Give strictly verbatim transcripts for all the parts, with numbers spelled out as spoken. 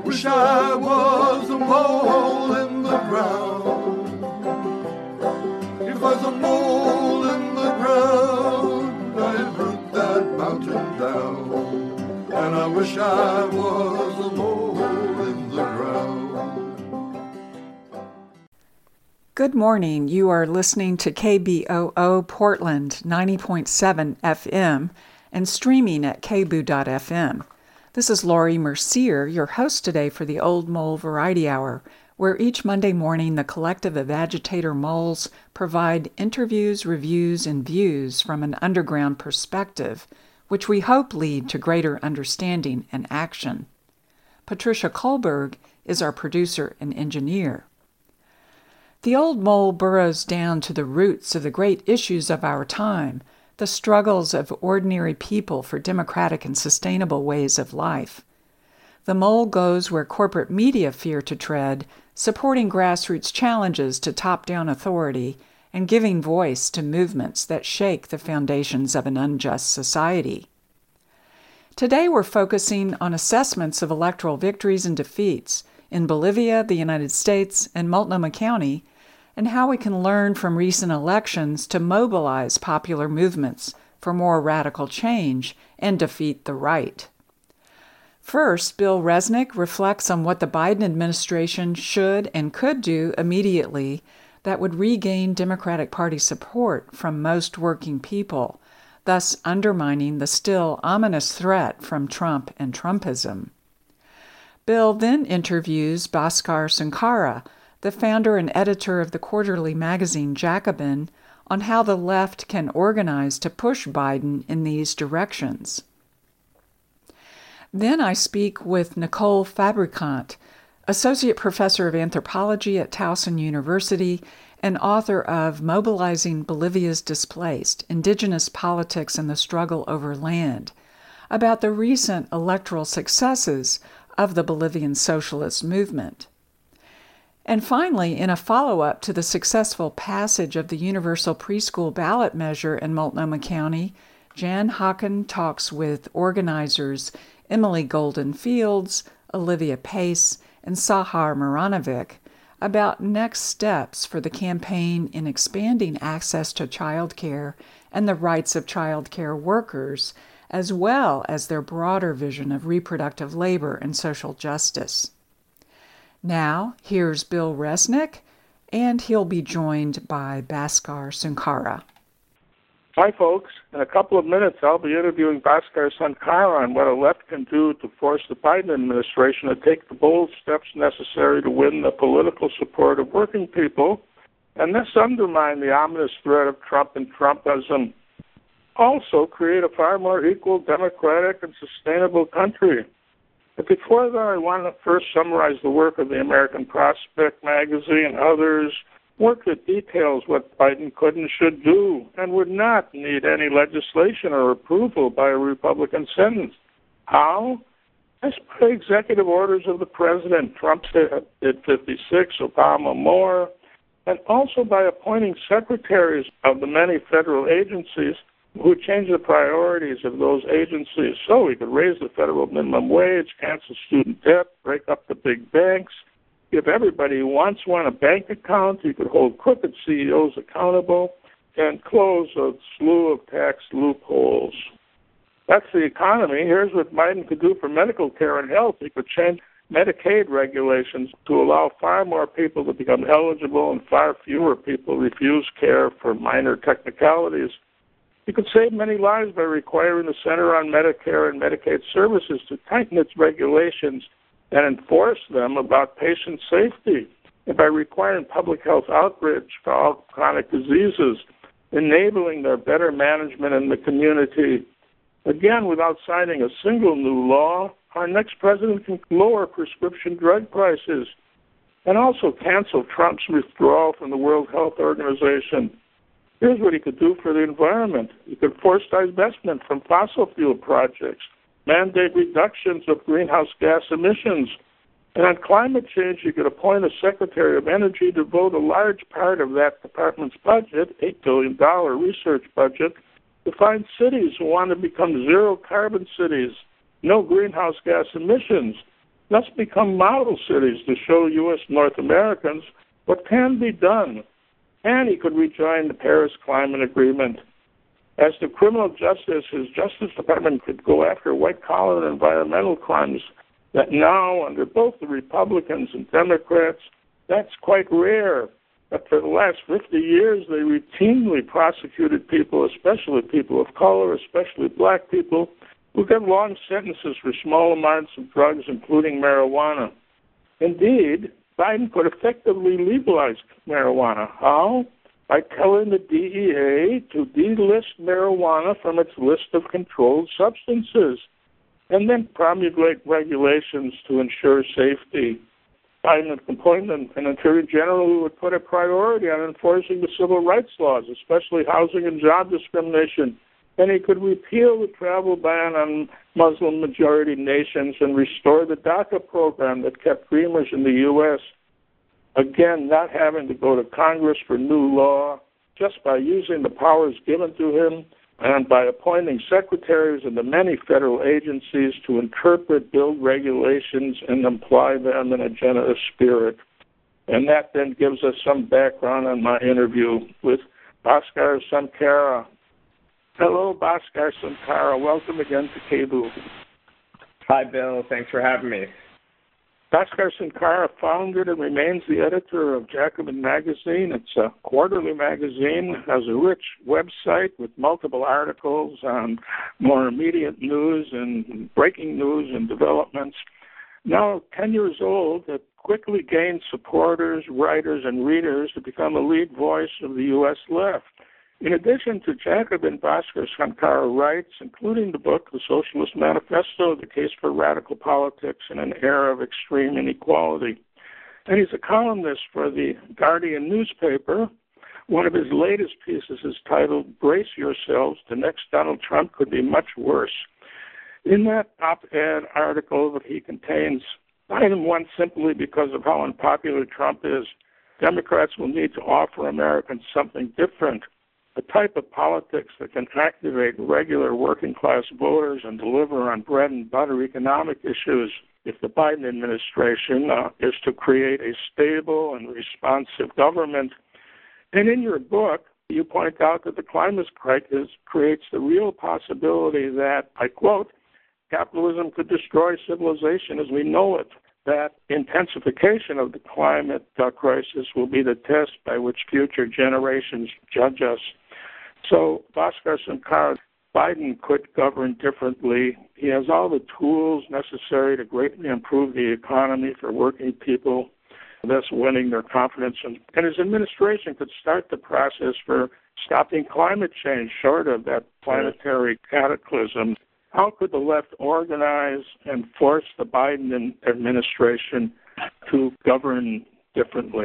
wish I was a mole in the ground. If I was a mole in the ground, I'd root that mountain down. And I wish I was a mole in the ground. Good morning. You are listening to K B O O Portland ninety point seven F M and streaming at k b o dot f m. This is Laurie Mercier, your host today for the Old Mole Variety Hour, where each Monday morning the collective of agitator moles provide interviews, reviews, and views from an underground perspective, which we hope lead to greater understanding and action. Patricia Kohlberg is our producer and engineer. The Old Mole burrows down to the roots of the great issues of our time, the struggles of ordinary people for democratic and sustainable ways of life. The mole goes where corporate media fear to tread, supporting grassroots challenges to top-down authority and giving voice to movements that shake the foundations of an unjust society. Today we're focusing on assessments of electoral victories and defeats in Bolivia, the United States, and Multnomah County, and how we can learn from recent elections to mobilize popular movements for more radical change and defeat the right. First, Bill Resnick reflects on what the Biden administration should and could do immediately that would regain Democratic Party support from most working people, thus undermining the still ominous threat from Trump and Trumpism. Bill then interviews Bhaskar Sunkara, the founder and editor of the quarterly magazine Jacobin, on how the left can organize to push Biden in these directions. Then I speak with Nicole Fabricant, Associate Professor of Anthropology at Towson University and author of Mobilizing Bolivia's Displaced, Indigenous Politics and the Struggle Over Land, about the recent electoral successes of the Bolivian socialist movement. And finally, in a follow-up to the successful passage of the Universal Preschool Ballot Measure in Multnomah County, Jan Hocken talks with organizers Emily Golden Fields, Olivia Pace, and Sahar Maranovic about next steps for the campaign in expanding access to child care and the rights of child care workers, as well as their broader vision of reproductive labor and social justice. Now, here's Bill Resnick, and he'll be joined by Bhaskar Sunkara. Hi, folks. In a couple of minutes, I'll be interviewing Bhaskar Sunkara on what a left can do to force the Biden administration to take the bold steps necessary to win the political support of working people and thus undermine the ominous threat of Trump and Trumpism. Also, create a far more equal, democratic, and sustainable country. But before that, I want to first summarize the work of the American Prospect magazine and others, work that details what Biden could and should do and would not need any legislation or approval by a Republican Senate. How? As by executive orders of the president. Trump did fifty-six, Obama more, and also by appointing secretaries of the many federal agencies who change the priorities of those agencies so we could raise the federal minimum wage, cancel student debt, break up the big banks, give everybody who wants one a bank account, you could hold crooked C E Os accountable, and close a slew of tax loopholes. That's the economy. Here's what Biden could do for medical care and health. He could change Medicaid regulations to allow far more people to become eligible and far fewer people refuse care for minor technicalities. He could save many lives by requiring the Center on Medicare and Medicaid Services to tighten its regulations and enforce them about patient safety, and by requiring public health outreach for all chronic diseases, enabling their better management in the community. Again, without signing a single new law, our next president can lower prescription drug prices and also cancel Trump's withdrawal from the World Health Organization. Here's what he could do for the environment. He could force divestment from fossil fuel projects, mandate reductions of greenhouse gas emissions, and on climate change, he could appoint a Secretary of Energy to devote a large part of that department's budget, eight billion dollars research budget, to find cities who want to become zero-carbon cities, no greenhouse gas emissions, Let's become model cities to show U S North Americans what can be done. And he could rejoin the Paris Climate Agreement. As to criminal justice, his Justice Department could go after white-collar and environmental crimes that now, under both the Republicans and Democrats, that's quite rare. But for the last fifty years, they routinely prosecuted people, especially people of color, especially black people, who get long sentences for small amounts of drugs, including marijuana. Indeed, Biden could effectively legalize marijuana. How? By telling the D E A to delist marijuana from its list of controlled substances, and then promulgate regulations to ensure safety. Biden appointed an Attorney General who would put a priority on enforcing the civil rights laws, especially housing and job discrimination. And he could repeal the travel ban on Muslim-majority nations and restore the DACA program that kept dreamers in the U S Again, not having to go to Congress for new law, just by using the powers given to him and by appointing secretaries in the many federal agencies to interpret, build regulations, and apply them in a generous spirit. And that then gives us some background on my interview with Bhaskar Sankara. Hello, Bhaskar Sankara. Welcome again to K B O O. Hi, Bill. Thanks for having me. Bhaskar Sankara founded and remains the editor of Jacobin Magazine. It's a quarterly magazine, has a rich website with multiple articles on more immediate news and breaking news and developments. Now ten years old, it quickly gained supporters, writers, and readers to become a lead voice of the U S left. In addition to Jacobin, Bhaskar Sankara writes, including the book The Socialist Manifesto, The Case for Radical Politics in an Era of Extreme Inequality. And he's a columnist for the Guardian newspaper. One of his latest pieces is titled, Brace Yourselves, the next Donald Trump could be much worse. In that op-ed article that he contains, Biden won simply because of how unpopular Trump is. Democrats will need to offer Americans something different. A type of politics that can activate regular working-class voters and deliver on bread-and-butter economic issues if the Biden administration uh, is to create a stable and responsive government. And in your book, you point out that the climate crisis creates the real possibility that, I quote, capitalism could destroy civilization as we know it, that intensification of the climate uh, crisis will be the test by which future generations judge us. So, Bhaskar Sankara, Biden could govern differently. He has all the tools necessary to greatly improve the economy for working people, thus winning their confidence. And, and his administration could start the process for stopping climate change short of that planetary cataclysm. How could the left organize and force the Biden administration to govern differently?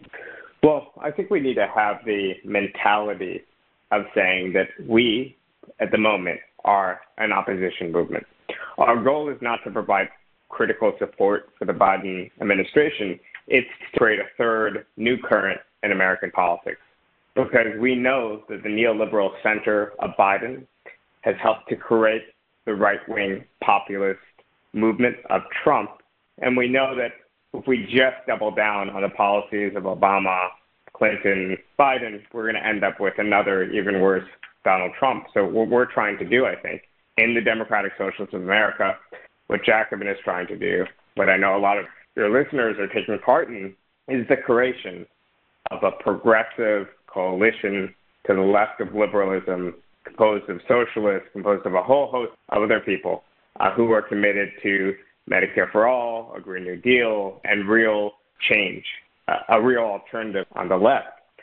Well, I think we need to have the mentality of saying that we, at the moment, are an opposition movement. Our goal is not to provide critical support for the Biden administration. It's to create a third new current in American politics, because we know that the neoliberal center of Biden has helped to create the right-wing populist movement of Trump. And we know that if we just double down on the policies of Obama, Clinton, Biden, we're going to end up with another even worse Donald Trump. So what we're trying to do, I think, in the Democratic Socialists of America, what Jacobin is trying to do, what I know a lot of your listeners are taking part in, is the creation of a progressive coalition to the left of liberalism, composed of socialists, composed of a whole host of other people uh, who are committed to Medicare for all, a Green New Deal, and real change, uh, a real alternative on the left.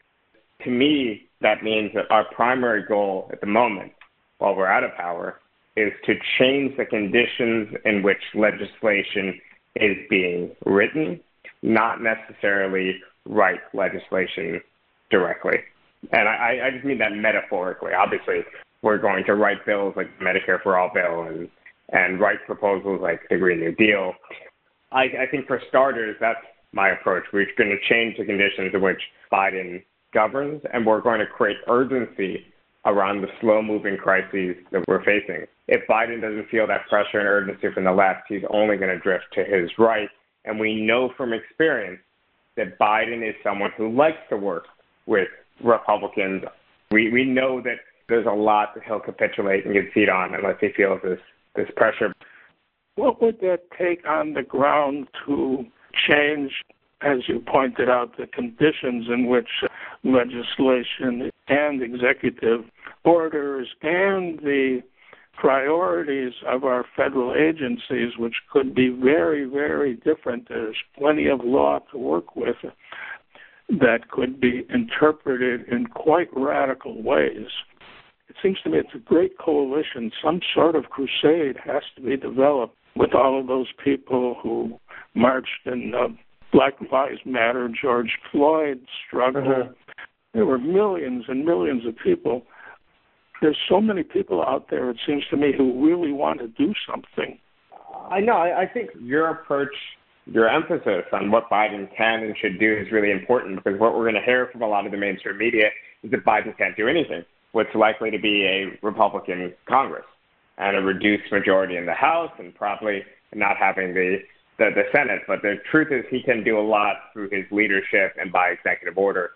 To me, that means that our primary goal at the moment, while we're out of power, is to change the conditions in which legislation is being written, not necessarily write legislation directly. And I, I just mean that metaphorically. Obviously, we're going to write bills like the Medicare for All bill and, and write proposals like the Green New Deal. I, I think for starters, that's my approach. We're going to change the conditions in which Biden governs, and we're going to create urgency around the slow-moving crises that we're facing. If Biden doesn't feel that pressure and urgency from the left, he's only going to drift to his right. And we know from experience that Biden is someone who likes to work with Republicans. We we know that there's a lot that he'll capitulate and concede on unless he feels this, this pressure. What would that take on the ground to change, as you pointed out, the conditions in which legislation and executive orders and the priorities of our federal agencies, which could be very, very different? There's plenty of law to work with that could be interpreted in quite radical ways. It seems to me it's a great coalition. Some sort of crusade has to be developed with all of those people who marched in uh, Black Lives Matter, George Floyd struggle. Uh-huh. There were millions and millions of people. There's so many people out there, it seems to me, who really want to do something. I know. I, I think your approach, your emphasis on what Biden can and should do is really important, because what we're going to hear from a lot of the mainstream media is that Biden can't do anything. What's likely to be a Republican Congress and a reduced majority in the House and probably not having the, the, the Senate. But the truth is he can do a lot through his leadership and by executive order.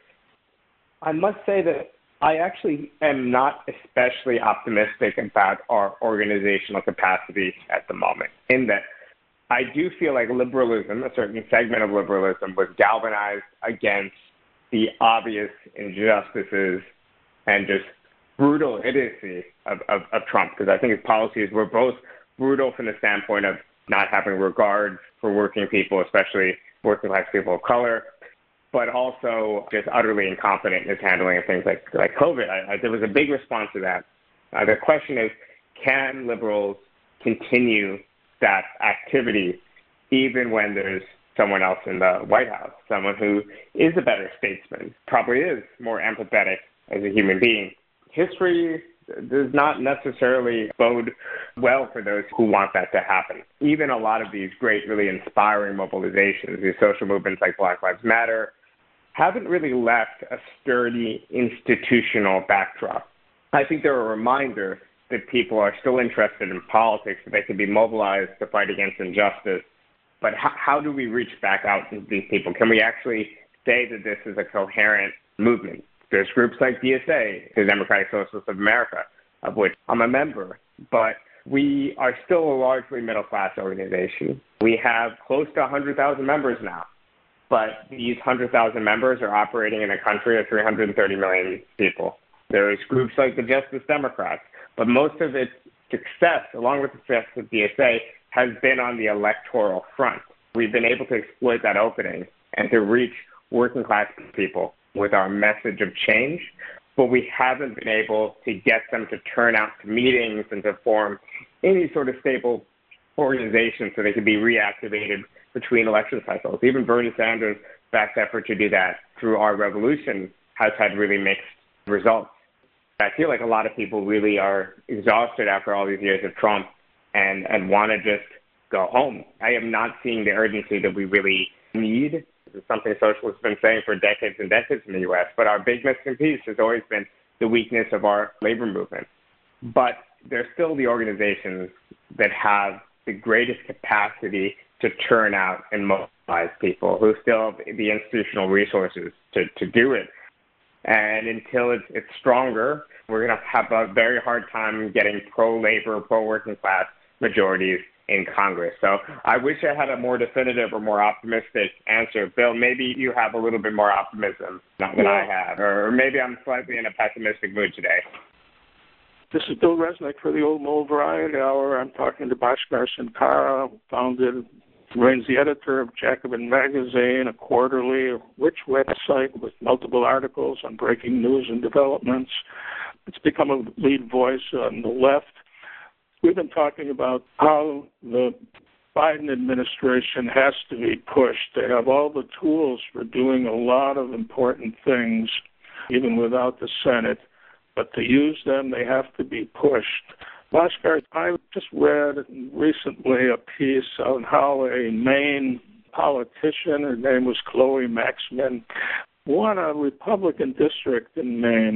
I must say that I actually am not especially optimistic about our organizational capacity at the moment, in that I do feel like liberalism, a certain segment of liberalism, was galvanized against the obvious injustices and just brutal idiocy of, of, of Trump, because I think his policies were both brutal from the standpoint of not having regard for working people, especially working class people of color, but also just utterly incompetent in his handling of things like, like COVID. I, I, there was a big response to that. Uh, the question is, can liberals continue that activity even when there's someone else in the White House, someone who is a better statesman, probably is more empathetic as a human being? History does not necessarily bode well for those who want that to happen. Even a lot of these great, really inspiring mobilizations, these social movements like Black Lives Matter, haven't really left a sturdy institutional backdrop. I think they're a reminder that people are still interested in politics, that they can be mobilized to fight against injustice. But how, how do we reach back out to these people? Can we actually say that this is a coherent movement? There's groups like D S A, the Democratic Socialists of America, of which I'm a member, but we are still a largely middle-class organization. We have close to one hundred thousand members now, but these one hundred thousand members are operating in a country of three hundred thirty million people. There's groups like the Justice Democrats, but most of its success, along with the success of D S A, has been on the electoral front. We've been able to exploit that opening and to reach working-class people with our message of change, but we haven't been able to get them to turn out to meetings and to form any sort of stable organization so they can be reactivated between election cycles. Even Bernie Sanders' best effort to do that through Our Revolution has had really mixed results. I feel like a lot of people really are exhausted after all these years of Trump and, and want to just go home. I am not seeing the urgency that we really need. This is something socialists have been saying for decades and decades in the U S, but our big missing piece has always been the weakness of our labor movement. But there's still the organizations that have the greatest capacity to turn out and mobilize people, who still have the institutional resources to, to do it. And until it's, it's stronger, we're going to have a very hard time getting pro-labor, pro-working class majorities in Congress. So I wish I had a more definitive or more optimistic answer. Bill, maybe you have a little bit more optimism than yeah. I have, or maybe I'm slightly in a pessimistic mood today. This is Bill Resnick for the Old Mole Variety Hour. I'm talking to Bhaskar Sankara, founded, remains the editor of Jacobin Magazine, a quarterly, rich website with multiple articles on breaking news and developments. It's become a lead voice on the left. We've been talking about how the Biden administration has to be pushed. They have all the tools for doing a lot of important things, even without the Senate. But to use them, they have to be pushed. Bhaskar, I just read recently a piece on how a Maine politician, her name was Chloe Maxman, won a Republican district in Maine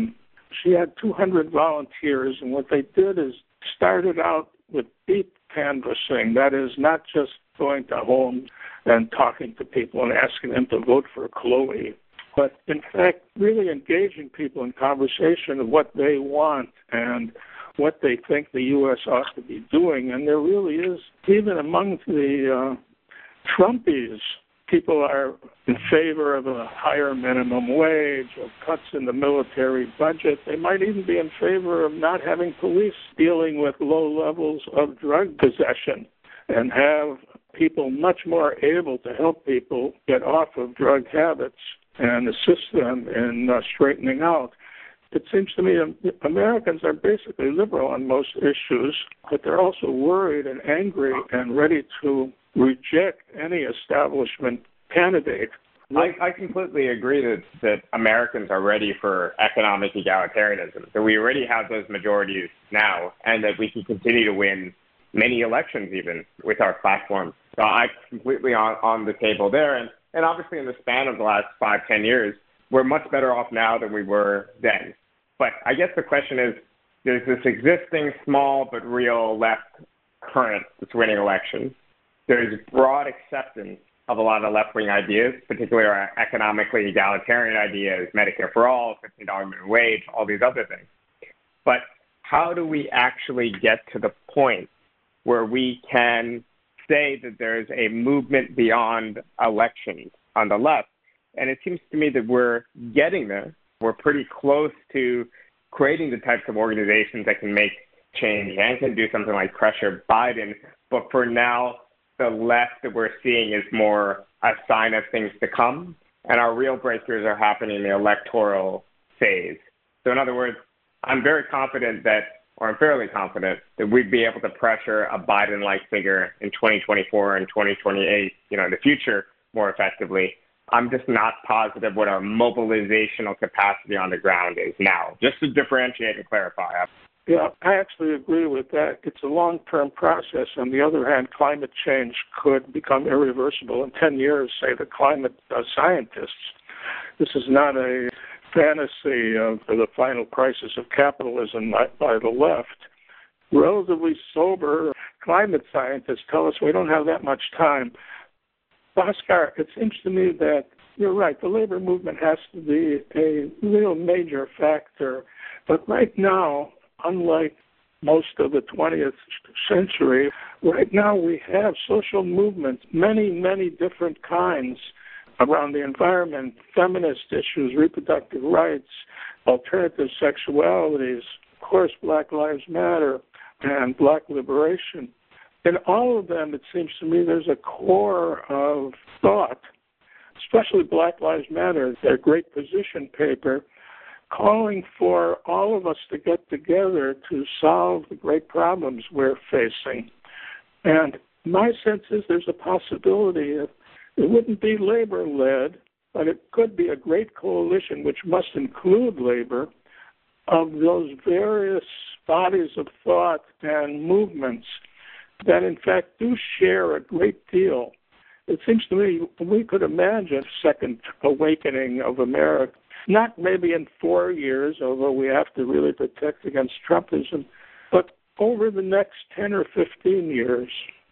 She had two hundred volunteers, and what they did is started out with deep canvassing. That is, not just going to homes and talking to people and asking them to vote for Chloe, but in fact really engaging people in conversation of what they want and what they think the U S ought to be doing. And there really is, even among the uh, Trumpies, people are in favor of a higher minimum wage or cuts in the military budget. They might even be in favor of not having police dealing with low levels of drug possession and have people much more able to help people get off of drug habits and assist them in uh, straightening out. It seems to me um, Americans are basically liberal on most issues, but they're also worried and angry and ready to reject any establishment candidate. I, I completely agree that, that Americans are ready for economic egalitarianism, that we already have those majorities now, and that we can continue to win many elections even with our platform. So I'm completely on, on the table there. And, and obviously in the span of the last five, ten years, we're much better off now than we were then. But I guess the question is, there's this existing small but real left current that's winning elections. There's broad acceptance of a lot of left-wing ideas, particularly our economically egalitarian ideas, Medicare for all, fifteen dollars minimum wage, all these other things. But how do we actually get to the point where we can say that there's a movement beyond elections on the left? And it seems to me that we're getting there. We're pretty close to creating the types of organizations that can make change and can do something like pressure Biden. But for now, the left that we're seeing is more a sign of things to come, and our real breakthroughs are happening in the electoral phase. So in other words, I'm very confident that, or I'm fairly confident, that we'd be able to pressure a Biden-like figure in twenty twenty-four and twenty twenty-eight, you know, in the future more effectively. I'm just not positive what our mobilizational capacity on the ground is now, just to differentiate and clarify. Yeah, I actually agree with that. It's a long-term process. On the other hand, climate change could become irreversible in ten years, say the climate uh, scientists. This is not a fantasy of the final crisis of capitalism by, by the left. Relatively sober climate scientists tell us we don't have that much time. Bhaskar, it seems to me that you're right. The labor movement has to be a real major factor. But right now, unlike most of the twentieth century, right now we have social movements, many, many different kinds around the environment, feminist issues, reproductive rights, alternative sexualities, of course, Black Lives Matter, and Black liberation. In all of them, it seems to me there's a core of thought, especially Black Lives Matter, their great position paper, calling for all of us to get together to solve the great problems we're facing. And my sense is there's a possibility that it wouldn't be labor-led, but it could be a great coalition, which must include labor, of those various bodies of thought and movements that, in fact, do share a great deal. It seems to me we could imagine a second awakening of America, not maybe in four years, although we have to really protect against Trumpism, but over the next ten or fifteen years.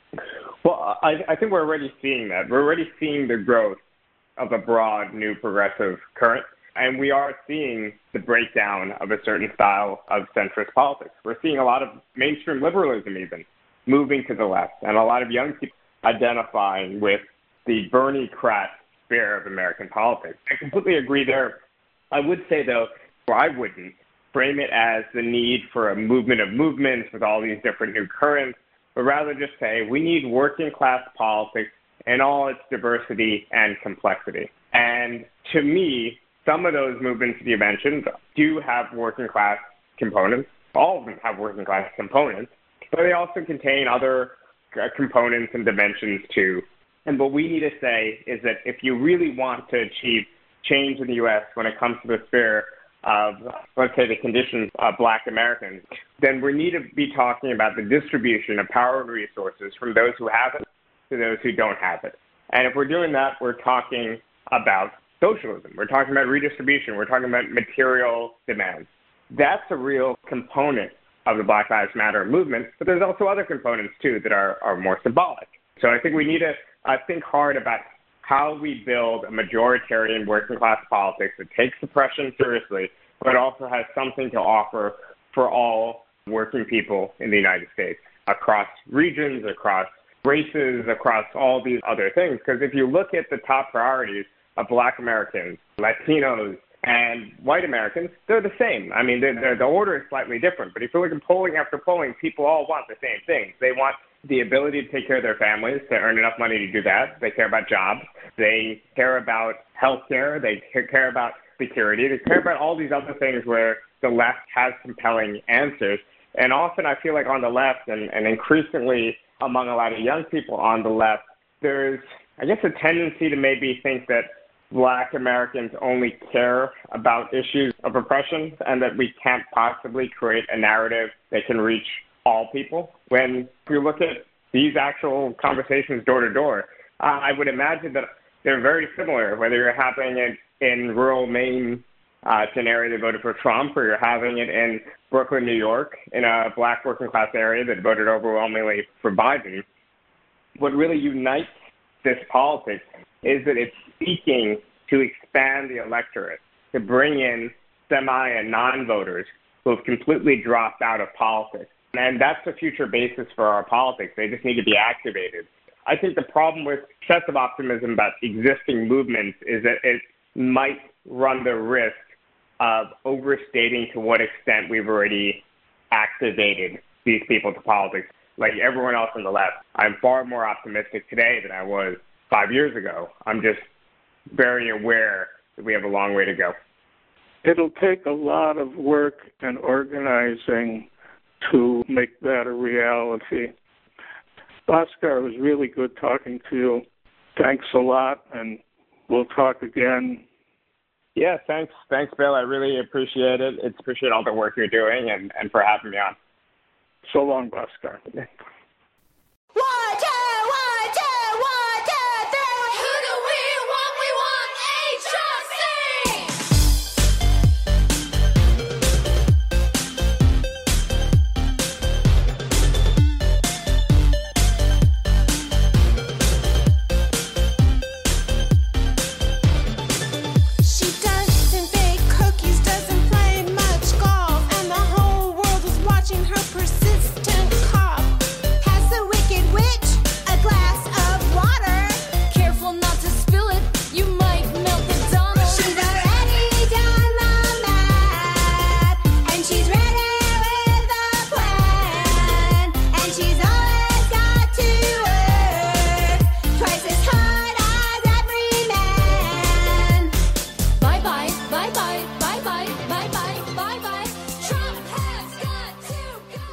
Well, I, I think we're already seeing that. We're already seeing the growth of a broad, new progressive current, and we are seeing the breakdown of a certain style of centrist politics. We're seeing a lot of mainstream liberalism even moving to the left, and a lot of young people identifying with the Bernie Krat sphere of American politics. I completely agree there. I would say, though, or I wouldn't frame it as the need for a movement of movements with all these different new currents, but rather just say we need working class politics in all its diversity and complexity. And to me, some of those movements you mentioned do have working class components. All of them have working class components, but they also contain other uh, components and dimensions too. And what we need to say is that if you really want to achieve change in the U S when it comes to the sphere of, let's say, the conditions of Black Americans, then we need to be talking about the distribution of power and resources from those who have it to those who don't have it. And if we're doing that, we're talking about socialism. We're talking about redistribution. We're talking about material demands. that's a real component of the Black Lives Matter movement, but there's also other components, too, that are, are more symbolic. So I think we need to uh, think hard about how we build a majoritarian working-class politics that takes oppression seriously, but also has something to offer for all working people in the United States, across regions, across races, across all these other things. Because if you look at the top priorities of Black Americans, Latinos, and white Americans, they're the same. I mean, they're, they're, the order is slightly different. But if you look at polling after polling, people all want the same things. They want the ability to take care of their families, to earn enough money to do that. They care about jobs. They care about health care. They care about security. They care about all these other things where the left has compelling answers. And often I feel like on the left, and, and increasingly among a lot of young people on the left, there's, I guess, a tendency to maybe think that Black Americans only care about issues of oppression and that we can't possibly create a narrative that can reach all people. When if you look at these actual conversations door to door, uh, I would imagine that they're very similar, whether you're having it in rural Maine, uh, it's an area that voted for Trump, or you're having it in Brooklyn, New York, in a Black working class area that voted overwhelmingly for Biden. What really unites this politics is that it's seeking to expand the electorate, to bring in semi and non-voters who have completely dropped out of politics. And that's the future basis for our politics. They just need to be activated. I think the problem with excessive optimism about existing movements is that it might run the risk of overstating to what extent we've already activated these people to politics. Like everyone else on the left, I'm far more optimistic today than I was five years ago. I'm just very aware that we have a long way to go. It'll take a lot of work and organizing to make that a reality. Bhaskar, it was really good talking to you. Thanks a lot, and we'll talk again. Yeah, thanks. Thanks, Bill. I really appreciate it. It's appreciate all the work you're doing and, and for having me on. So long, Bhaskar. One, two, one, two, one, two, three. Who do we want? We want H R C. She doesn't bake cookies, doesn't play much golf, and the whole world is watching her persistent cough. Has the wicked witch a glass of water? Careful not to spill it, you might melt the Donald. She's already done the math, and she's ready with a plan, and she's always got to work twice as hard as every man. Bye bye, bye bye, bye bye, bye bye, bye bye. Trump has got to go.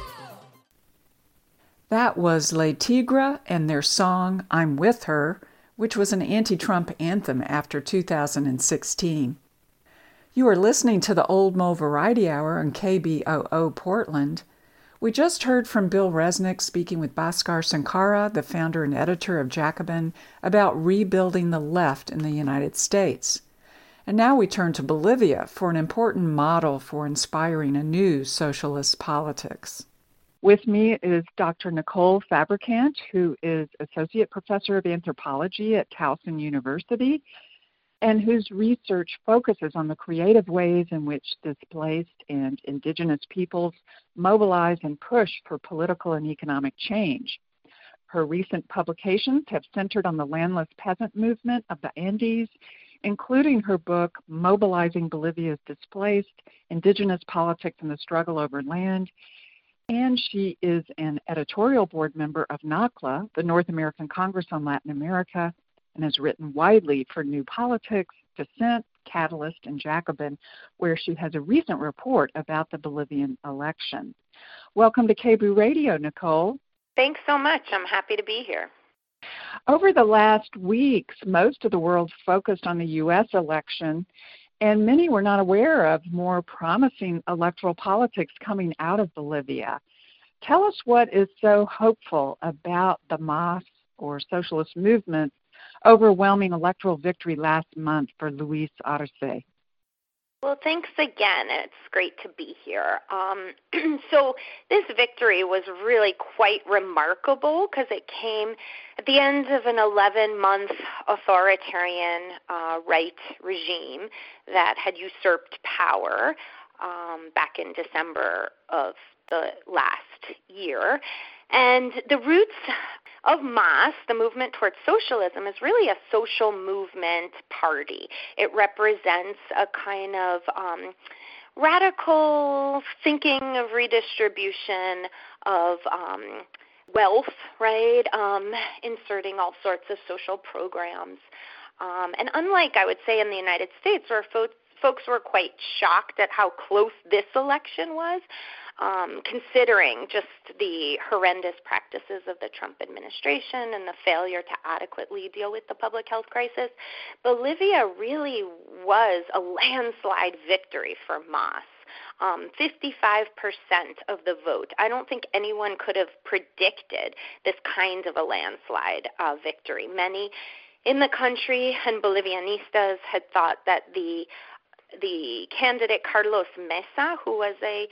That was Les Tigres and their song I'm With Her, which was an anti-Trump anthem after two thousand sixteen. You are listening to the Old Mo Variety Hour on K B O O Portland. We just heard from Bill Resnick speaking with Bhaskar Sankara, the founder and editor of Jacobin, about rebuilding the left in the United States. And now we turn to Bolivia for an important model for inspiring a new socialist politics. With me is Doctor Nicole Fabricant, who is Associate Professor of Anthropology at Towson University, and whose research focuses on the creative ways in which displaced and indigenous peoples mobilize and push for political and economic change. Her recent publications have centered on the landless peasant movement of the Andes, including her book, Mobilizing Bolivia's Displaced, Indigenous Politics and the Struggle Over Land. And she is an editorial board member of NACLA, the North American Congress on Latin America, and has written widely for New Politics, Dissent, Catalyst, and Jacobin, where she has a recent report about the Bolivian election. Welcome to K B O O Radio, Nicole. Thanks so much. I'm happy to be here. Over the last weeks, most of the world focused on the U S election, and many were not aware of more promising electoral politics coming out of Bolivia. Tell us what is so hopeful about the M A S, or socialist movement's overwhelming electoral victory last month for Luis Arce. Well, thanks again. It's great to be here. Um, so this victory was really quite remarkable because it came at the end of an eleven-month authoritarian uh, right regime that had usurped power um, back in December of the last year. And the roots of M A S, the movement towards socialism, is really a social movement party. It represents a kind of um, radical thinking of redistribution of um, wealth, right, um, inserting all sorts of social programs. Um, and unlike, I would say, in the United States, where folks folks were quite shocked at how close this election was, um, considering just the horrendous practices of the Trump administration and the failure to adequately deal with the public health crisis, Bolivia really was a landslide victory for M A S. Um, fifty-five percent of the vote. I don't think anyone could have predicted this kind of a landslide uh, victory. Many in the country and Bolivianistas had thought that the the candidate Carlos Mesa, who was a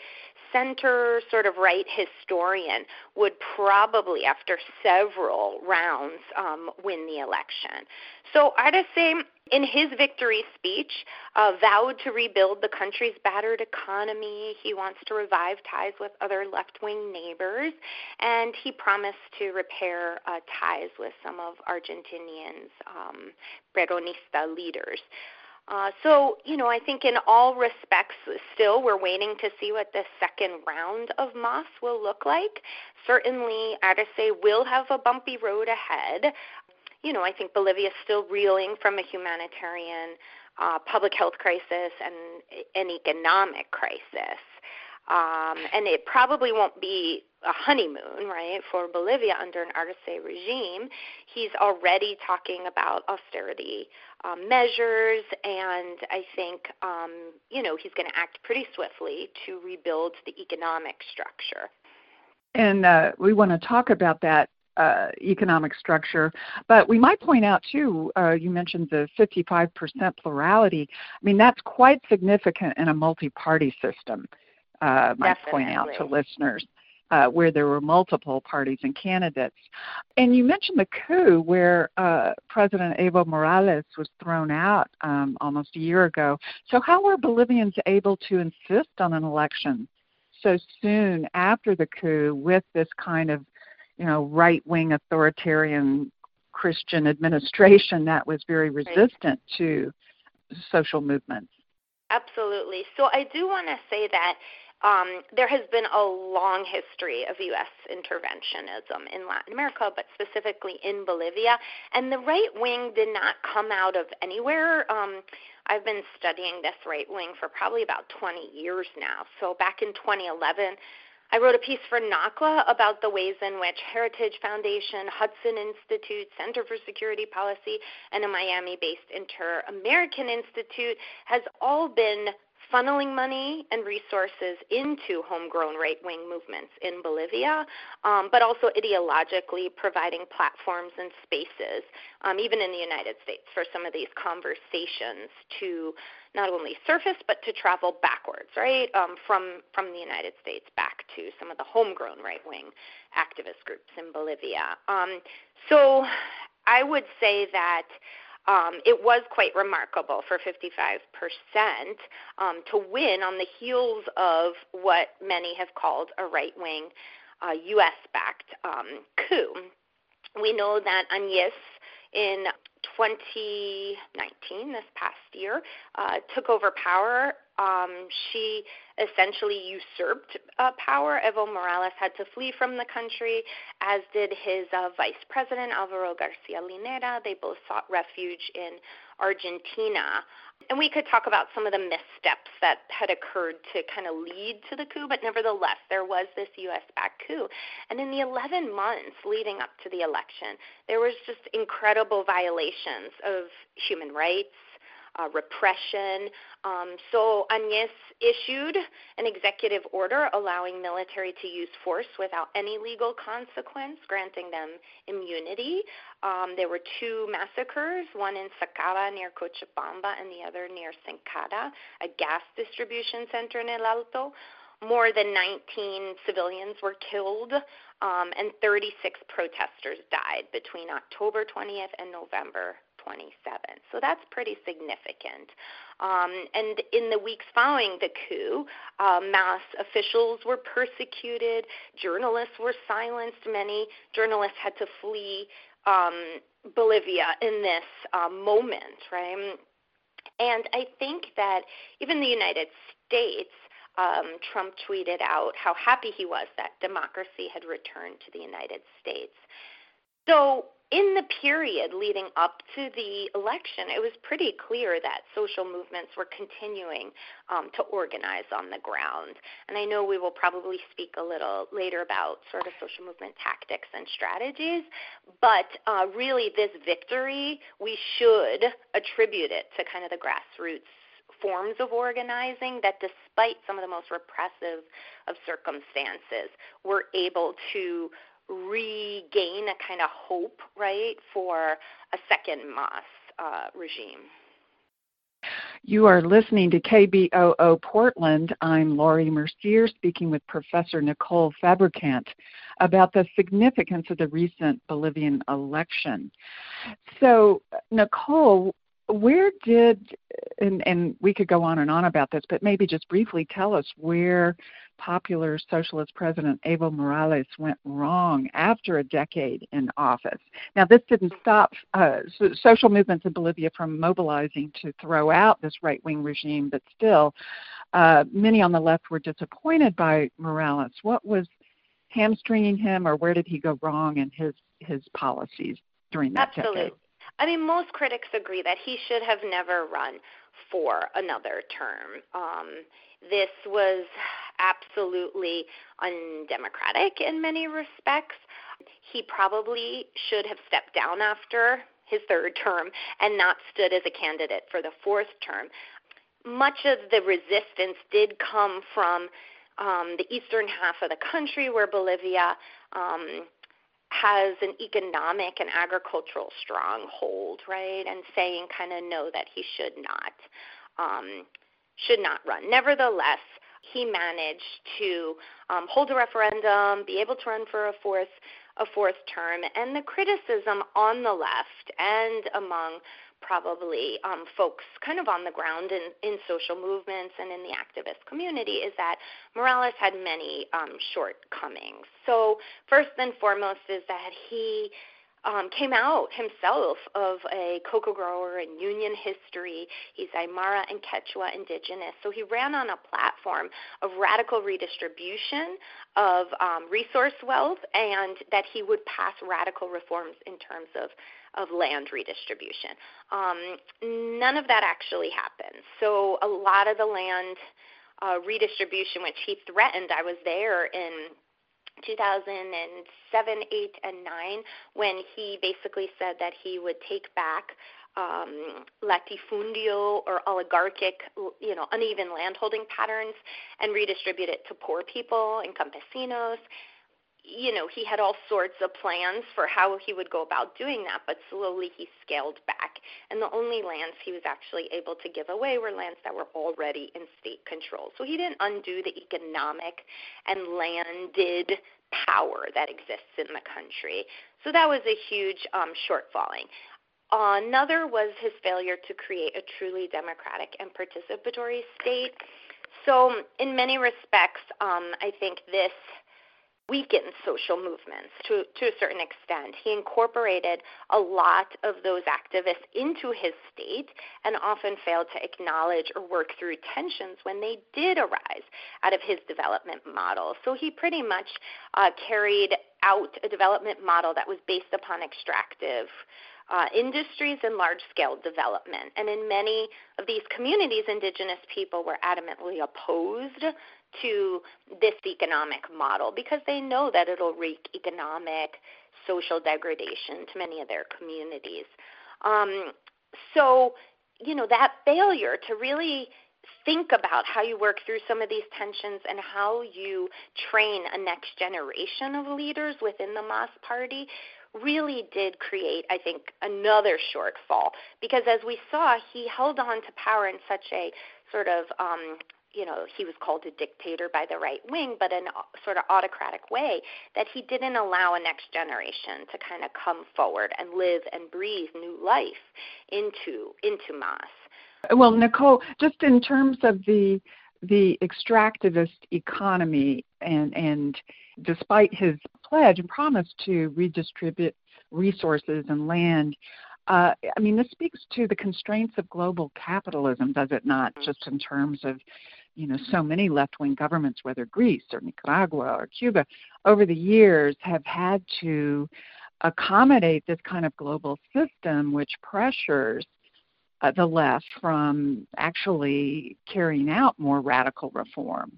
center sort of right historian, would probably, after several rounds, um, win the election. So Arce, in his victory speech, uh, vowed to rebuild the country's battered economy. He wants to revive ties with other left-wing neighbors, and he promised to repair uh, ties with some of Argentinians' um, Peronista leaders. Uh, so, you know, I think in all respects, still we're waiting to see what the second round of M A S will look like. Certainly, Arce will have a bumpy road ahead. You know, I think Bolivia is still reeling from a humanitarian uh, public health crisis and an economic crisis. Um, and it probably won't be a honeymoon, right, for Bolivia under an Arce regime. He's already talking about austerity um, measures, and I think, um, you know, he's going to act pretty swiftly to rebuild the economic structure. And uh, we want to talk about that uh, economic structure, but we might point out, too, uh, you mentioned the fifty-five percent plurality. I mean, that's quite significant in a multi-party system. Uh, might point out to listeners, uh, where there were multiple parties and candidates. And you mentioned the coup where uh, President Evo Morales was thrown out um, almost a year ago. So how were Bolivians able to insist on an election so soon after the coup with this kind of, you know, right-wing authoritarian Christian administration that was very resistant right. to social movements? Absolutely. So I do want to say that Um, there has been a long history of U S interventionism in Latin America, but specifically in Bolivia, and the right wing did not come out of anywhere. Um, I've been studying this right wing for probably about twenty years now. So back in twenty eleven, I wrote a piece for NACLA about the ways in which Heritage Foundation, Hudson Institute, Center for Security Policy, and a Miami-based Inter-American Institute has all been funneling money and resources into homegrown right-wing movements in Bolivia, um, but also ideologically providing platforms and spaces, um, even in the United States, for some of these conversations to not only surface but to travel backwards, right, um, from, from the United States back to some of the homegrown right-wing activist groups in Bolivia. Um, so I would say that Um, it was quite remarkable for fifty-five percent um, to win on the heels of what many have called a right-wing uh, U S-backed um, coup. We know that Añez in twenty nineteen, this past year, uh, took over power. Um, she essentially usurped uh, power. Evo Morales had to flee from the country, as did his uh, vice president, Alvaro Garcia Linera. They both sought refuge in Argentina. And we could talk about some of the missteps that had occurred to kind of lead to the coup, but nevertheless, there was this U S-backed coup. And in the eleven months leading up to the election, there was just incredible violations of human rights, uh, repression. Um, so Añez issued an executive order allowing military to use force without any legal consequence, granting them immunity. Um, there were two massacres, one in Sacaba near Cochabamba and the other near Sencada, a gas distribution center in El Alto. More than nineteen civilians were killed, um, and thirty-six protesters died between October twentieth and November twenty-seventh. So that's pretty significant. Um, and in the weeks following the coup, uh, mass officials were persecuted, journalists were silenced. Many journalists had to flee um, Bolivia in this uh, moment, right? And I think that even the United States, Um, Trump tweeted out how happy he was that democracy had returned to the United States. So in the period leading up to the election, it was pretty clear that social movements were continuing um, to organize on the ground. And I know we will probably speak a little later about sort of social movement tactics and strategies, but uh, really this victory, we should attribute it to kind of the grassroots forms of organizing that, despite some of the most repressive of circumstances, were able to regain a kind of hope, right, for a second Mas uh, regime. You are listening to K B O O Portland. I'm Laurie Mercier speaking with Professor Nicole Fabricant about the significance of the recent Bolivian election. So, Nicole, where did, and, and we could go on and on about this, but maybe just briefly tell us where popular socialist President Evo Morales went wrong after a decade in office. Now, this didn't stop uh, so social movements in Bolivia from mobilizing to throw out this right-wing regime, but still, uh, many on the left were disappointed by Morales. What was hamstringing him, or where did he go wrong in his, his policies during that Absolutely. decade? I mean, most critics agree that he should have never run for another term. Um, this was absolutely undemocratic in many respects. He probably should have stepped down after his third term and not stood as a candidate for the fourth term. Much of the resistance did come from um, the eastern half of the country, where Bolivia um, has an economic and agricultural stronghold, right, and saying kind of no, that he should not, um, should not run. Nevertheless, he managed to um, hold a referendum, be able to run for a fourth, a fourth term, and the criticism on the left and among probably um, folks kind of on the ground in, in social movements and in the activist community is that Morales had many um, shortcomings. So first and foremost is that he um, came out himself of a cocoa grower and union history. He's Aymara and Quechua indigenous. So he ran on a platform of radical redistribution of um, resource wealth, and that he would pass radical reforms in terms of of land redistribution. Um, none of that actually happened. So a lot of the land uh, redistribution, which he threatened, I was there in two thousand seven, eight, and nine, when he basically said that he would take back um, latifundio or oligarchic, you know, uneven landholding patterns and redistribute it to poor people and campesinos. You know, he had all sorts of plans for how he would go about doing that, but slowly he scaled back. And the only lands he was actually able to give away were lands that were already in state control. So he didn't undo the economic and landed power that exists in the country. So that was a huge um, shortfalling. Another was his failure to create a truly democratic and participatory state. So in many respects, um, I think this weakened social movements to, to a certain extent. He incorporated a lot of those activists into his state and often failed to acknowledge or work through tensions when they did arise out of his development model. So he pretty much uh, carried out a development model that was based upon extractive Uh, industries and large-scale development. And in many of these communities, indigenous people were adamantly opposed to this economic model because they know that it'll wreak economic, social degradation to many of their communities. Um, so you know, that failure to really think about how you work through some of these tensions and how you train a next generation of leaders within the Mas party really did create, I think, another shortfall. Because as we saw, he held on to power in such a sort of, um, you know, he was called a dictator by the right wing, but in a sort of autocratic way, that he didn't allow a next generation to kind of come forward and live and breathe new life into into Mas. Well, Nicole, just in terms of the the extractivist economy, and and despite his pledge and promise to redistribute resources and land, uh, I mean, this speaks to the constraints of global capitalism, does it not? Just in terms of, you know, so many left-wing governments, whether Greece or Nicaragua or Cuba, over the years have had to accommodate this kind of global system, which pressures Uh, the left from actually carrying out more radical reform.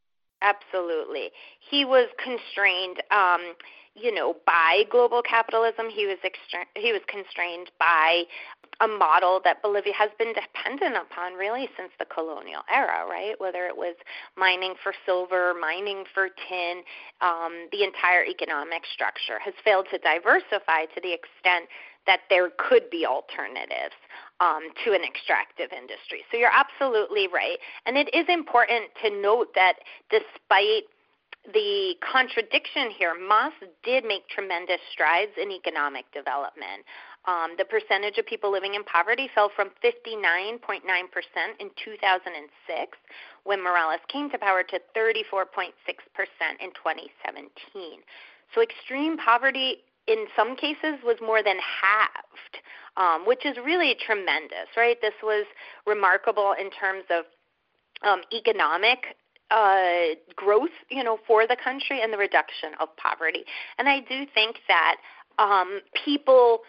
Absolutely. He was constrained, um, you know, by global capitalism. He was extra- he was constrained by a model that Bolivia has been dependent upon really since the colonial era, right? Whether it was mining for silver, mining for tin, um, the entire economic structure has failed to diversify to the extent that there could be alternatives um, to an extractive industry. So you're absolutely right. And it is important to note that despite the contradiction here, Mas did make tremendous strides in economic development. Um, the percentage of people living in poverty fell from fifty-nine point nine percent in two thousand six, when Morales came to power, to thirty-four point six percent in twenty seventeen. So extreme poverty in some cases was more than halved, um, which is really tremendous, right? This was remarkable in terms of um, economic uh, growth, you know, for the country and the reduction of poverty. And I do think that um, people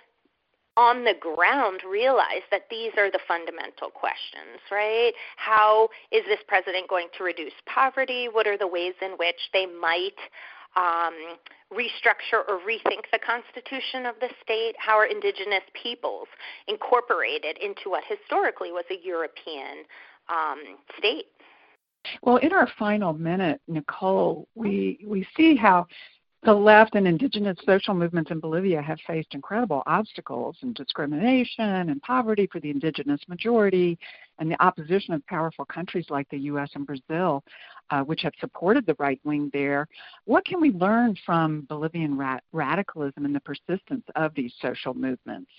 on the ground realize that these are the fundamental questions, right? How is this president going to reduce poverty? What are the ways in which they might Um, restructure or rethink the constitution of the state? How are indigenous peoples incorporated into what historically was a European um, state? Well, in our final minute, Nicole, we we see how the left and indigenous social movements in Bolivia have faced incredible obstacles and discrimination and poverty for the indigenous majority, and the opposition of powerful countries like the U S and Brazil, uh, which have supported the right wing there. What can we learn from Bolivian ra- radicalism and the persistence of these social movements?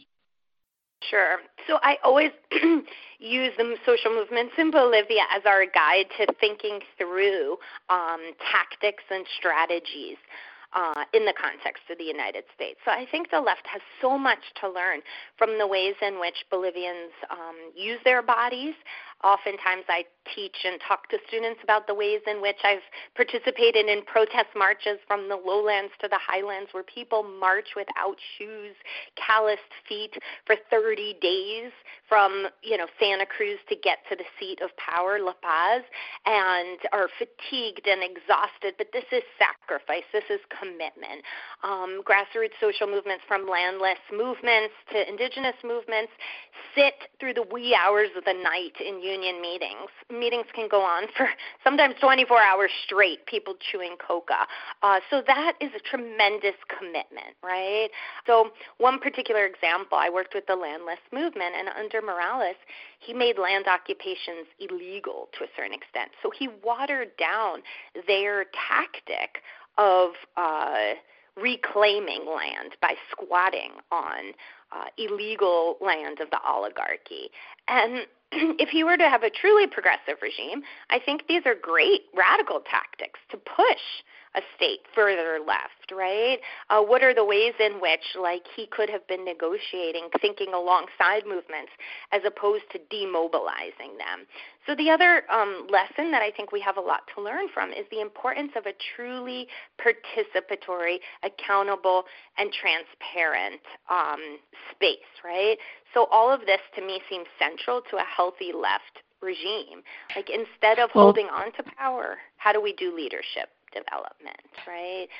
Sure. So I always use the social movements in Bolivia as our guide to thinking through um, tactics and strategies Uh, in the context of the United States. So I think the left has so much to learn from the ways in which Bolivians um, use their bodies. Oftentimes I teach and talk to students about the ways in which I've participated in protest marches from the lowlands to the highlands, where people march without shoes, calloused feet for thirty days from, you know, Santa Cruz to get to the seat of power, La Paz, and are fatigued and exhausted. But this is sacrifice. This is commitment. Um, grassroots social movements, from landless movements to indigenous movements, sit through the wee hours of the night in union meetings. Meetings can go on for sometimes twenty-four hours straight, people chewing coca. Uh, so that is a tremendous commitment, right? So one particular example, I worked with the landless movement, and under Morales, he made land occupations illegal to a certain extent. So he watered down their tactic of uh, reclaiming land by squatting on uh, illegal land of the oligarchy. And if he were to have a truly progressive regime, I think these are great radical tactics to push a state further left, right? Uh, what are the ways in which, like, he could have been negotiating, thinking alongside movements, as opposed to demobilizing them? So the other um, lesson that I think we have a lot to learn from is the importance of a truly participatory, accountable, and transparent um, space, right? So all of this, to me, seems central to a healthy left regime. Like, instead of Well, holding on to power, how do we do leadership development, right?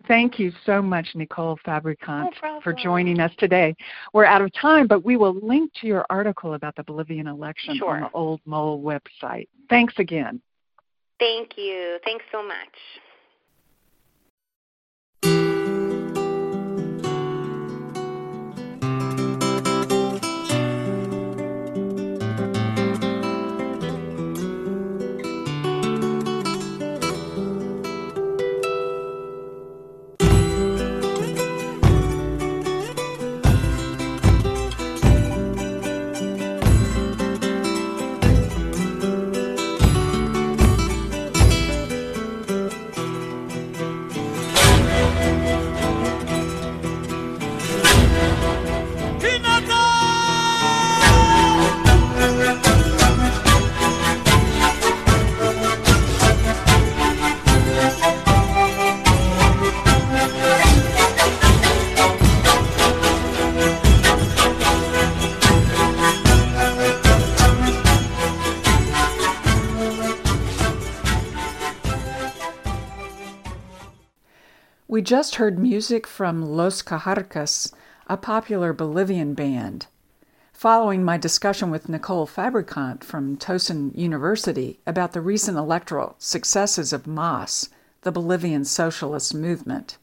Thank you so much, Nicole Fabricant, No problem. for joining us today. We're out of time, but we will link to your article about the Bolivian election Sure. on the Old Mole website. Thanks again. Thank you. Thanks so much. We just heard music from Los Cajarcas, a popular Bolivian band. Following my discussion with Nicole Fabricant from Towson University about the recent electoral successes of M A S, the Bolivian Socialist Movement.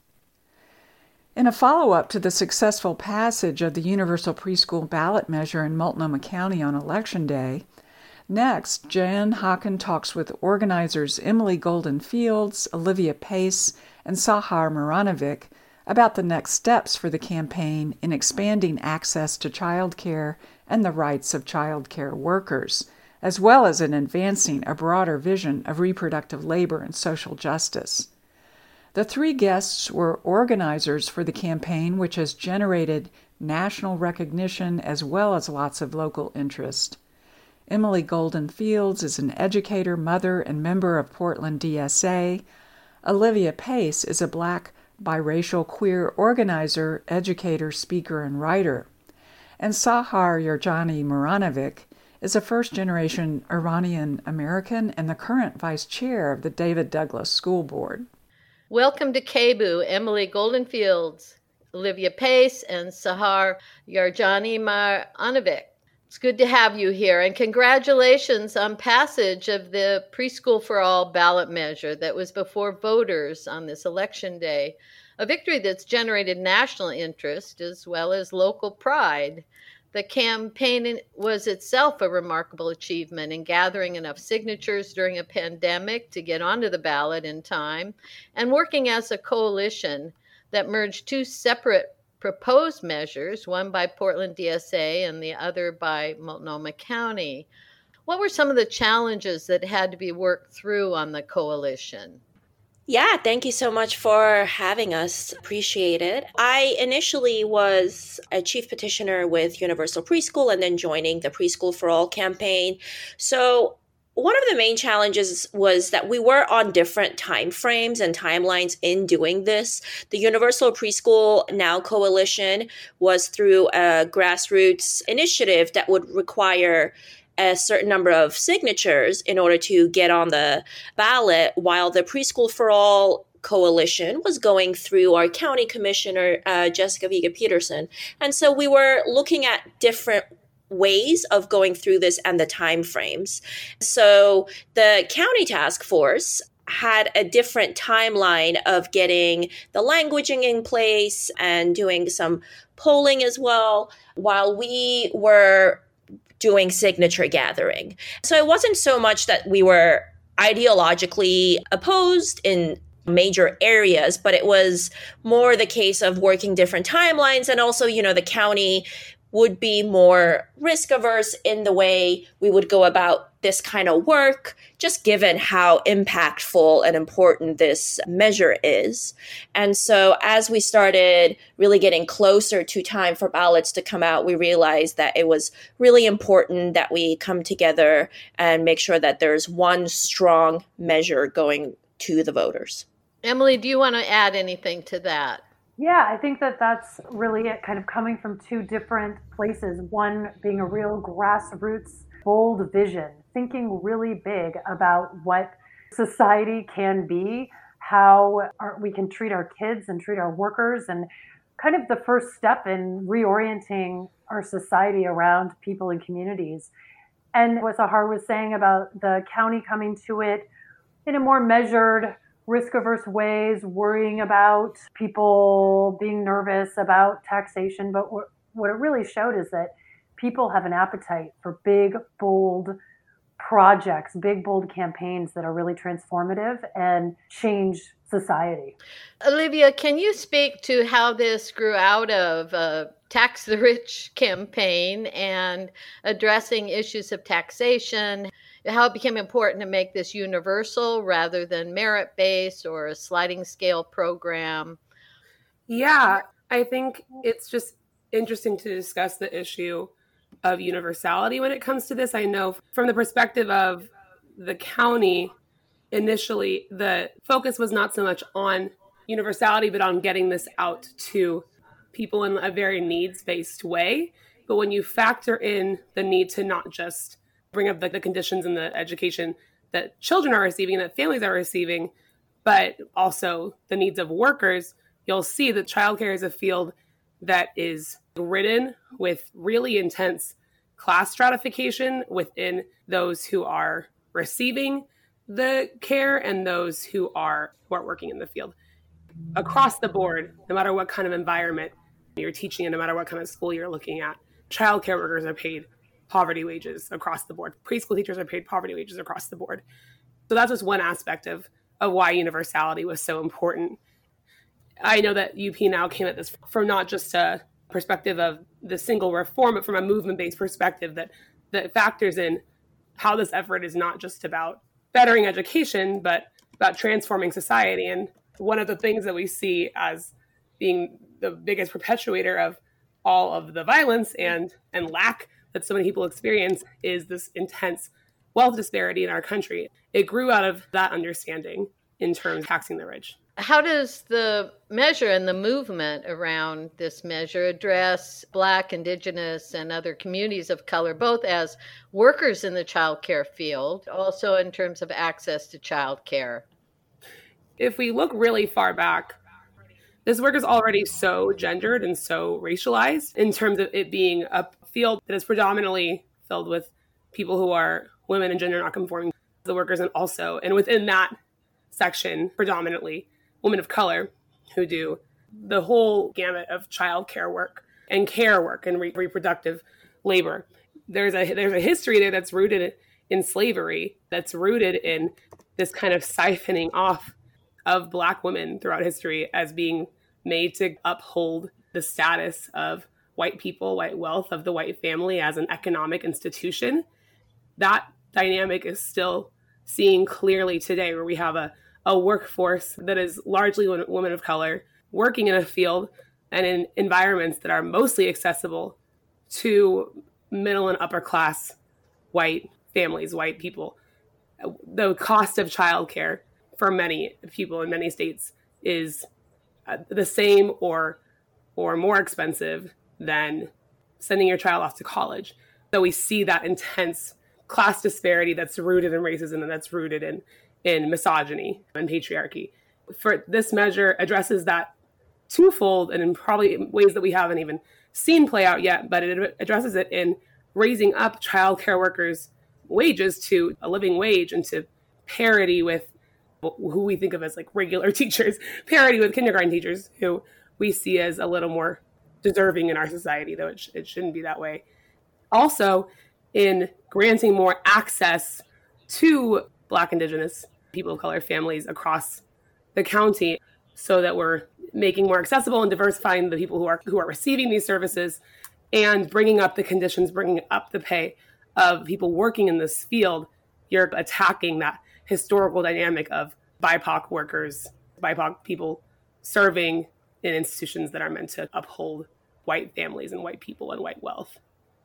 In a follow-up to the successful passage of the Universal Preschool Ballot Measure in Multnomah County on Election Day, next, Jan Hocken talks with organizers Emily Golden Fields, Olivia Pace, and Sahar Maranovic about the next steps for the campaign in expanding access to child care and the rights of child care workers, as well as in advancing a broader vision of reproductive labor and social justice. The three guests were organizers for the campaign, which has generated national recognition as well as lots of local interest. Emily Golden Fields is an educator, mother, and member of Portland D S A. Olivia Pace is a Black, biracial, queer organizer, educator, speaker, and writer. And Sahar Yarjani Maranovic is a first-generation Iranian American and the current vice chair of the David Douglas School Board. Welcome to K B U, Emily Golden Fields, Olivia Pace, and Sahar Yarjani Maranovic. It's good to have you here, and congratulations on passage of the Preschool for All ballot measure that was before voters on this election day, a victory that's generated national interest as well as local pride. The campaign was itself a remarkable achievement in gathering enough signatures during a pandemic to get onto the ballot in time, and working as a coalition that merged two separate proposed measures, one by Portland D S A and the other by Multnomah County. What were some of the challenges that had to be worked through on the coalition? Yeah, thank you so much for having us. Appreciate it. I initially was a chief petitioner with Universal Preschool and then joining the Preschool for All campaign. So one of the main challenges was that we were on different time frames and timelines in doing this. The Universal Preschool Now Coalition was through a grassroots initiative that would require a certain number of signatures in order to get on the ballot, while the Preschool for All coalition was going through our county commissioner, uh, Jessica Vega Peterson. And so we were looking at different ways of going through this and the time frames. So the county task force had a different timeline of getting the languaging in place and doing some polling as well, while we were doing signature gathering. So it wasn't so much that we were ideologically opposed in major areas, but it was more the case of working different timelines. And also, you know, the county would be more risk averse in the way we would go about this kind of work, just given how impactful and important this measure is. And so as we started really getting closer to time for ballots to come out, we realized that it was really important that we come together and make sure that there's one strong measure going to the voters. Emily, do you want to add anything to that? Yeah, I think that that's really it, kind of coming from two different places. One being a real grassroots, bold vision, thinking really big about what society can be, how our, we can treat our kids and treat our workers, and kind of the first step in reorienting our society around people and communities. And what Sahar was saying about the county coming to it in a more measured, risk-averse ways, worrying about people being nervous about taxation. But what it really showed is that people have an appetite for big, bold projects, big, bold campaigns that are really transformative and change society. Olivia, can you speak to how this grew out of a Tax the Rich campaign and addressing issues of taxation, how it became important to make this universal rather than merit-based or a sliding scale program? Yeah, I think it's just interesting to discuss the issue of universality when it comes to this. I know from the perspective of the county, initially, the focus was not so much on universality, but on getting this out to people in a very needs-based way. But when you factor in the need to not just bring up the, the conditions and the education that children are receiving, that families are receiving, but also the needs of workers, you'll see that childcare is a field that is ridden with really intense class stratification within those who are receiving the care and those who are who are working in the field. Across the board, no matter what kind of environment you're teaching in, no matter what kind of school you're looking at, childcare workers are paid poverty wages across the board. Preschool teachers are paid poverty wages across the board. So that's just one aspect of, of why universality was so important. I know that U P now came at this from not just a perspective of the single reform, but from a movement-based perspective that, that factors in how this effort is not just about bettering education, but about transforming society. And one of the things that we see as being the biggest perpetuator of all of the violence and, and lack that so many people experience is this intense wealth disparity in our country. It grew out of that understanding in terms of taxing the rich. How does the measure and the movement around this measure address Black, Indigenous, and other communities of color, both as workers in the childcare field, also in terms of access to childcare? If we look really far back, this work is already so gendered and so racialized in terms of it being a field that is predominantly filled with people who are women and gender non-conforming, the workers, and also, and within that section, predominantly women of color who do the whole gamut of childcare work and care work and re- reproductive labor. There's a there's a history there that's rooted in slavery, that's rooted in this kind of siphoning off of Black women throughout history as being made to uphold the status of white people, white wealth, of the white family as an economic institution. That dynamic is still seen clearly today, where we have a a workforce that is largely women of color working in a field and in environments that are mostly accessible to middle and upper class white families, white people. The cost of childcare for many people in many states is the same or or more expensive than sending your child off to college. So we see that intense class disparity that's rooted in racism and that's rooted in in misogyny and patriarchy. For this measure addresses that twofold and in probably ways that we haven't even seen play out yet, but it addresses it in raising up childcare workers' wages to a living wage and to parity with who we think of as like regular teachers, parity with kindergarten teachers who we see as a little more deserving in our society, though it, sh- it shouldn't be that way. Also, in granting more access to Black, Indigenous, people of color families across the county so that we're making more accessible and diversifying the people who are who are receiving these services and bringing up the conditions, bringing up the pay of people working in this field. You're attacking that historical dynamic of B I P O C workers, B I P O C people serving in institutions that are meant to uphold white families and white people and white wealth.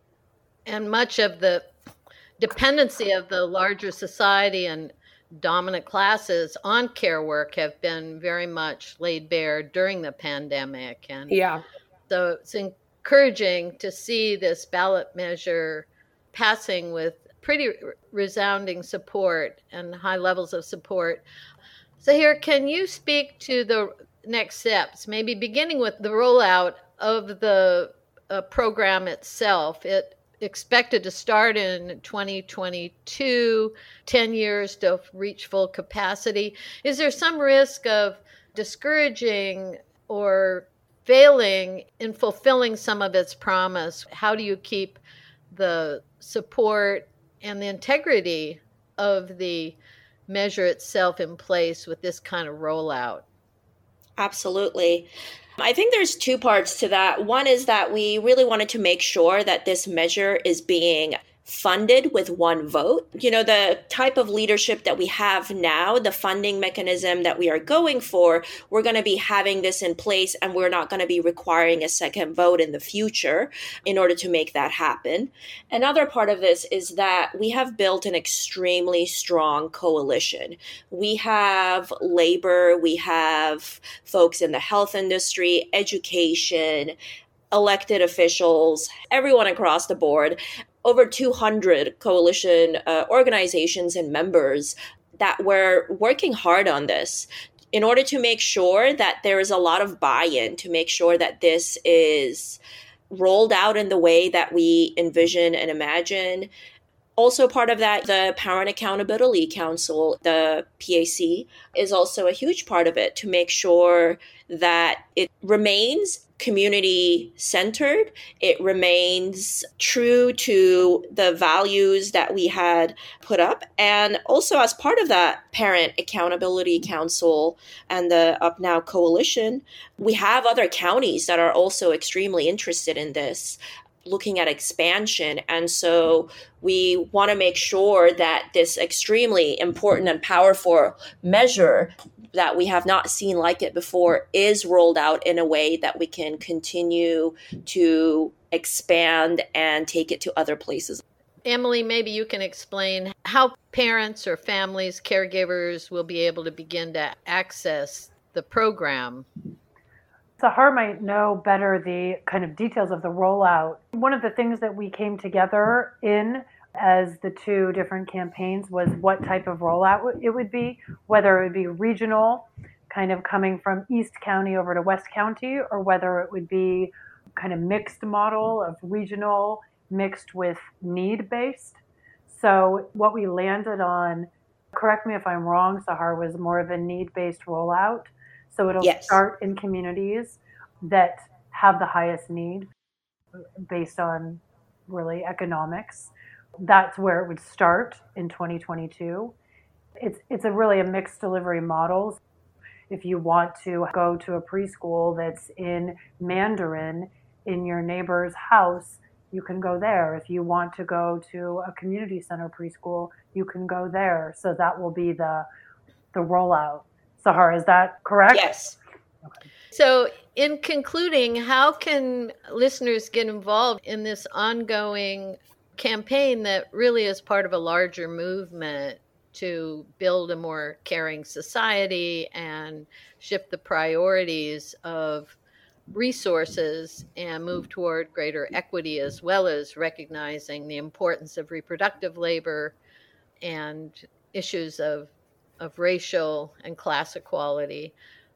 And much of the dependency of the larger society and dominant classes on care work have been very much laid bare during the pandemic. And yeah, so it's encouraging to see this ballot measure passing with pretty resounding support and high levels of support. Zahir, can you speak to the next steps, maybe beginning with the rollout of the uh, program itself? It expected to start in twenty twenty-two, ten years to reach full capacity. Is there some risk of discouraging or failing in fulfilling some of its promise? How do you keep the support and the integrity of the measure itself in place with this kind of rollout? Absolutely. I think there's two parts to that. One is that we really wanted to make sure that this measure is being funded with one vote. You know, the type of leadership that we have now, the funding mechanism that we are going for, we're going to be having this in place, and we're not going to be requiring a second vote in the future in order to make that happen. Another part of this is that we have built an extremely strong coalition. We have labor, we have folks in the health industry, education, elected officials, everyone across the board. Over two hundred coalition uh, organizations and members that were working hard on this in order to make sure that there is a lot of buy-in, to make sure that this is rolled out in the way that we envision and imagine. Also part of that, the Parent Accountability Council, the P A C, is also a huge part of it, to make sure that it remains community-centered, it remains true to the values that we had put up. And also as part of that Parent Accountability Council and the Up Now Coalition, we have other counties that are also extremely interested in this, looking at expansion. And so we want to make sure that this extremely important and powerful measure that we have not seen like it before is rolled out in a way that we can continue to expand and take it to other places. Emily, maybe you can explain how parents or families, caregivers will be able to begin to access the program. Sahar might know better the kind of details of the rollout. One of the things that we came together in as the two different campaigns was what type of rollout it would be, whether it would be regional, kind of coming from East County over to West County, or whether it would be kind of mixed model of regional mixed with need-based. So what we landed on, correct me if I'm wrong, Sahar, was more of a need-based rollout. So it'll yes. start in communities that have the highest need based on really economics. That's where it would start in twenty twenty-two. It's it's a really a mixed delivery model. If you want to go to a preschool that's in Mandarin in your neighbor's house, you can go there. If you want to go to a community center preschool, you can go there. So that will be the the rollout. Sahar, is that correct? Yes. Okay. So in concluding, how can listeners get involved in this ongoing campaign that really is part of a larger movement to build a more caring society and shift the priorities of resources and move toward greater equity, as well as recognizing the importance of reproductive labor and issues of of racial and class equality?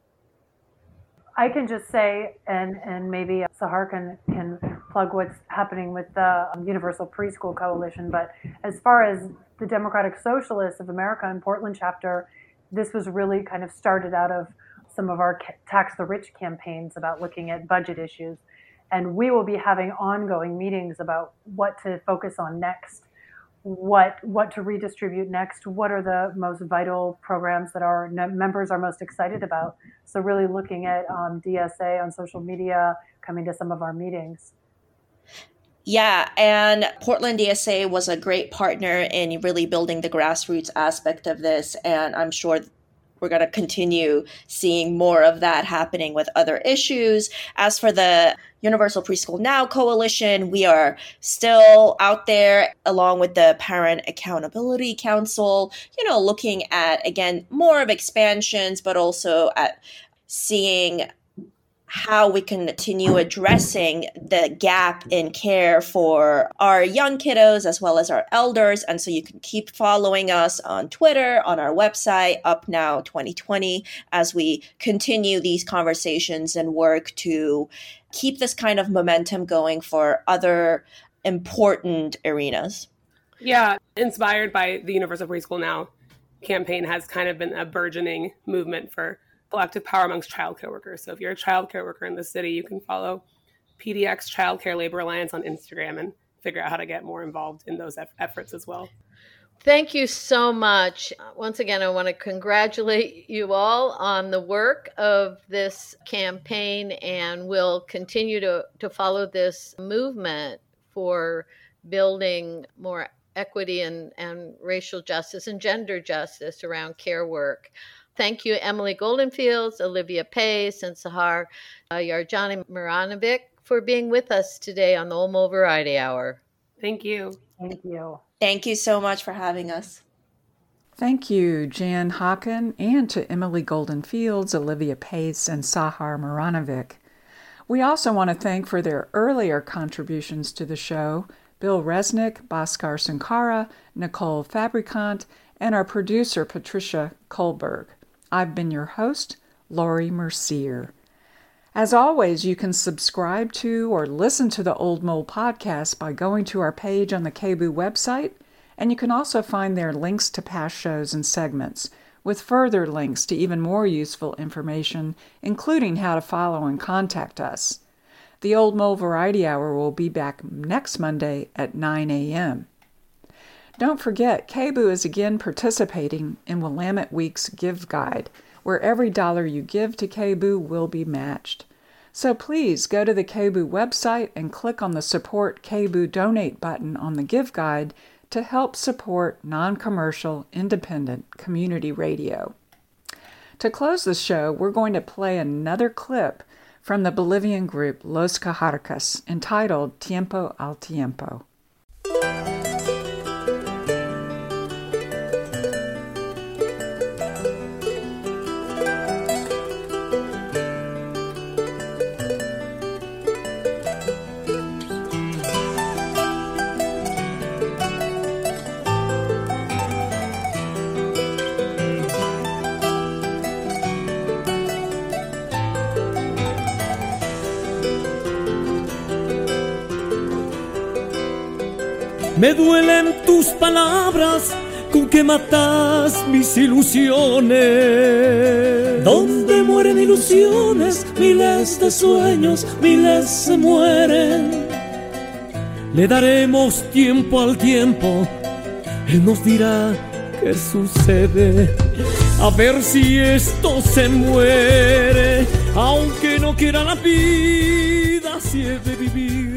I can just say, and, and maybe Sahar can, can plug what's happening with the Universal Preschool Coalition, but as far as the Democratic Socialists of America in Portland chapter, this was really kind of started out of some of our Tax the Rich campaigns about looking at budget issues. And we will be having ongoing meetings about what to focus on next, what what to redistribute next, what are the most vital programs that our members are most excited about. So really looking at um, D S A on social media, coming to some of our meetings. Yeah, and Portland D S A was a great partner in really building the grassroots aspect of this, and I'm sure we're going to continue seeing more of that happening with other issues. As for the Universal Preschool Now Coalition, we are still out there along with the Parent Accountability Council, you know, looking at, again, more of expansions, but also at seeing how we can continue addressing the gap in care for our young kiddos as well as our elders. And so you can keep following us on Twitter, on our website, UpNow twenty twenty, as we continue these conversations and work to keep this kind of momentum going for other important arenas. Yeah, inspired by the Universal Preschool Now campaign has kind of been a burgeoning movement for collective power amongst childcare workers. So if you're a childcare worker in the city, you can follow P D X Childcare Labor Alliance on Instagram and figure out how to get more involved in those eff- efforts as well. Thank you so much. Once again, I want to congratulate you all on the work of this campaign, and we'll continue to, to follow this movement for building more equity and, and racial justice and gender justice around care work. Thank you, Emily Goldenfields, Olivia Pace, and Sahar uh, Yarjani Maranovic for being with us today on the Olmo Variety Hour. Thank you. Thank you. Thank you so much for having us. Thank you, Jan Hocken, and to Emily Goldenfields, Olivia Pace, and Sahar Maranovic. We also want to thank for their earlier contributions to the show, Bill Resnick, Bhaskar Sankara, Nicole Fabricant, and our producer, Patricia Kohlberg. I've been your host, Laurie Mercier. As always, you can subscribe to or listen to the Old Mole podcast by going to our page on the K B O O website, and you can also find there links to past shows and segments, with further links to even more useful information, including how to follow and contact us. The Old Mole Variety Hour will be back next Monday at nine a.m. Don't forget, K B O O is again participating in Willamette Week's Give Guide, where every dollar you give to K B O O will be matched. So please go to the K B O O website and click on the Support K B O O Donate button on the Give Guide to help support non-commercial, independent community radio. To close the show, we're going to play another clip from the Bolivian group Los Cajarcas entitled Tiempo al Tiempo. Me duelen tus palabras con que matas mis ilusiones. Donde mueren ilusiones, miles de sueños, miles se mueren. Le daremos tiempo al tiempo, él nos dirá qué sucede. A ver si esto se muere, aunque no quiera la vida, si he de vivir.